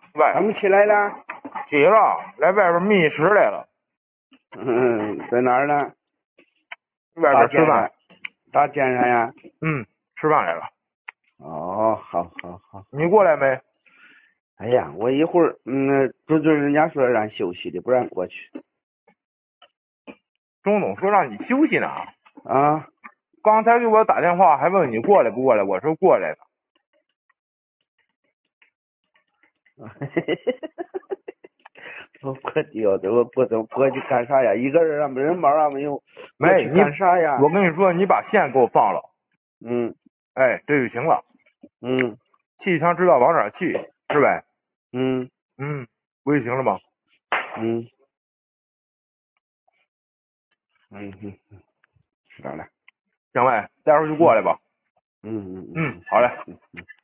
喂， 咱们起来了？ 起了，来外边觅食来了。 在哪儿呢？ 外边吃饭。 大街上呀？ 吃饭来了。 哦，好。 你过来没？ 哎呀，我一会儿，就是人家说让休息的，不让过去。 钟总说让你休息呢。 啊？ 刚才给我打电话，还问你过来不过来，我说过来了。我屌的，我过去干啥呀？一个人没人忙啊，没有。 没， 你干啥呀？ 我跟你说，你把线给我放了。这就行了。气枪知道往哪去，是呗？不就行了吗？ 知道了。 行呗，待会儿就过来吧。好嘞。